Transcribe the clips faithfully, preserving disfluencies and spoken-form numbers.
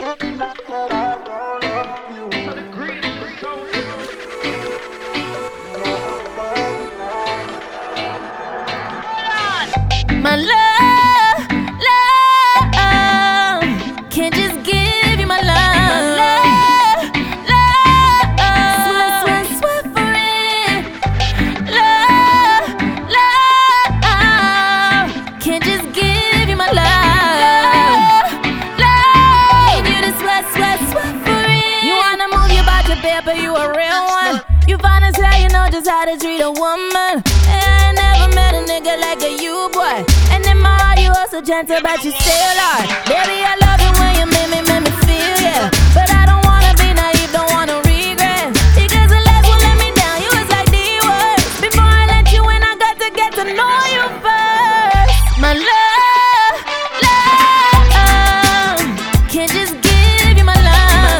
My love, love, can't just give you my love. Love, love, sweat, sweat, sweat for it. Love, love, can't just give you my love. Love, need you to sweat, sweat, sweat for it. You wanna move your body, baby, you a real one. You fine as hell, you know just how to treat a woman. And I never met a nigga like a you, boy. And in my heart, you are so gentle, but you still are. Baby, I love it when you make me, make me feel, yeah. But I don't wanna be naive, don't wanna regret. Because the last one let me down, you was like the worst. Before I let you in, I got to get to know you first. My love, love, can't just give you my love.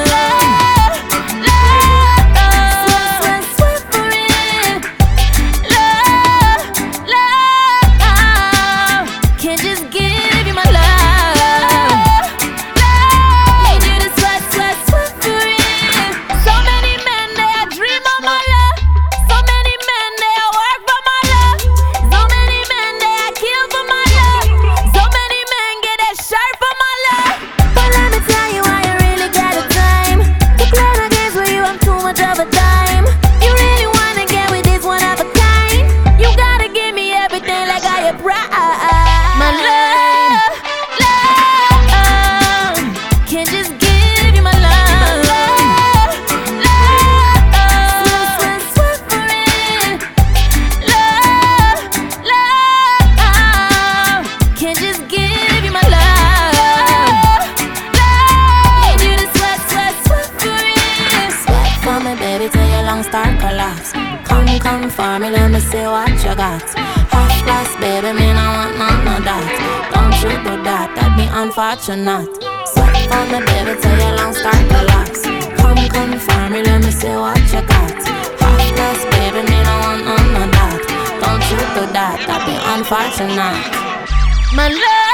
Start collapse. Come, come for me, let me see what you got. Half glass, baby, me no want none of that. Don't you do that, that'd be unfortunate. Sweat for me, baby, till your lungs start collapse. Come, come for me, let me see what you got. Half glass, baby, me no want none of that. Don't you do that, that'd be unfortunate. My love.